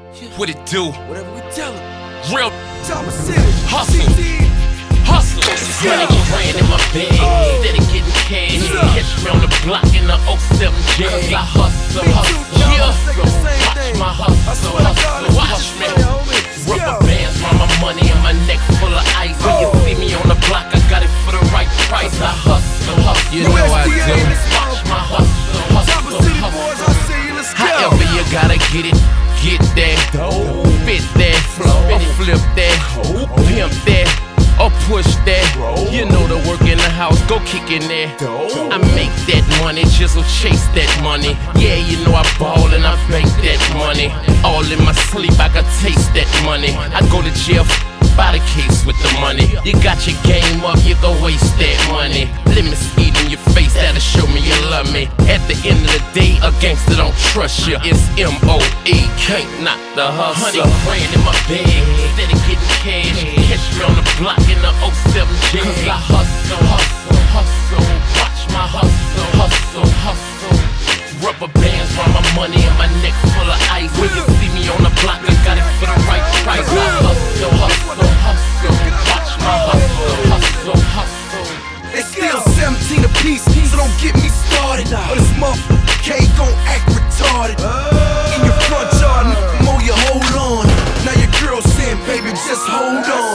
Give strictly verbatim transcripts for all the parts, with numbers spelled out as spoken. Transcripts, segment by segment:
What it do? Whatever we tell them. Real Chopper City. hustle. Hustle. Money grand in my bag, steady getting cash. Catch me on the block in the oh seven Jazz. Cause I hustle, hustle, hustle. Watch my hustle, hustle, watch me. Rubber bands round my money and my neck full of ice. When you see me on the block, I got it for the right price. I hustle, hustle, You know I do. watch my hustle, hustle, hustle. However you gotta get it, get that, fit that, or flip that, pimp that, or push that. You know the work in the house, go kick in there. I make that money, jizzle chase that money. Yeah, you know I ball and I bank that money. All in my sleep, I can taste that money. I go to jail by the case with the money. You got your game up, you go waste that money. Let me speed in your face, that'll show me you love me. At the end of the day, a gangster don't trust you. It's M O E, can't knock the hustle. Honey grand in my bag, steady getting cash. Catch me on the block in the oh seven Jazz. Cause I hustle, hustle, hustle. Watch my hustle, hustle, hustle. Rubber bands round my money and my neck full of ice. When you see me on the block, I got it for the right price. I hustle, hustle, hustle. Watch my hustle, hustle, hustle. They still seventeen a piece, so don't get me started. Or this motherfucker K gon' act retarded. In your front yard, nigga, mow you hold on. Now your girl saying, baby, just hold on.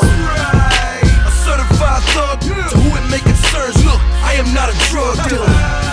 A certified thug, to who it may concerns. Look, I am not a drug dealer.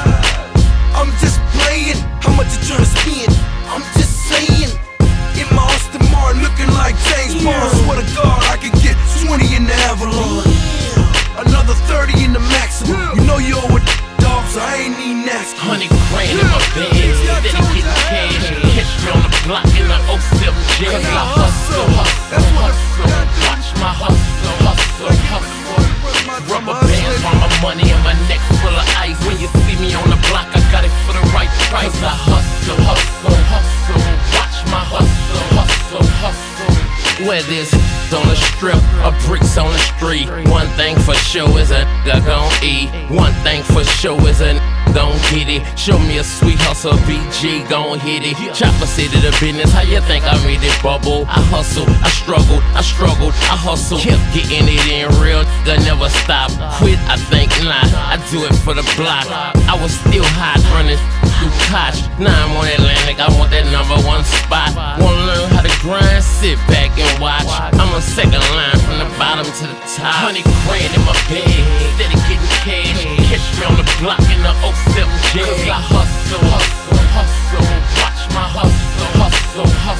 I'm just playing, how much you tryna spend? I'm just saying. In my Austin Martin, looking like James Bond. Swear to God, I can get twenty in the Avalon. Another thirty in the maximum. You know you owe a dog, so I ain't need nasty. Honey grand in my bag, steady getting cash. Catch me on the block in the oh seven Jazz. Cause I hustle, hustle, hustle. Watch my hustle, hustle, hustle. Rubber bands round my money and my neck full of ice. When you see me on the block, I got it for the right price. I hustle, hustle, hustle. Watch my hustle, hustle, hustle. Whether it's on the strip or bricks on the street, one thing for sure is a nigga gon' eat. One thing for sure is a nigga gon' get it. Show me a sweet hustle, B G gon' hit it. Chopper City the business, how you think I made it bubble? I hustle, I struggled, I struggled, I hustle. Kept getting it in real, nigga never stop. Quit, I think not, I do it for the block. I was still hot running through Koch. Now I'm on Atlantic, I want that number one spot. Wanna learn how to grind, sit back and watch. I'm a second line from the bottom to the top. Honey grand in my bag, steady getting cash. Catch me on the block in the oh seven Jazz. Cause I hustle, hustle, hustle. Watch my hustle, hustle, hustle.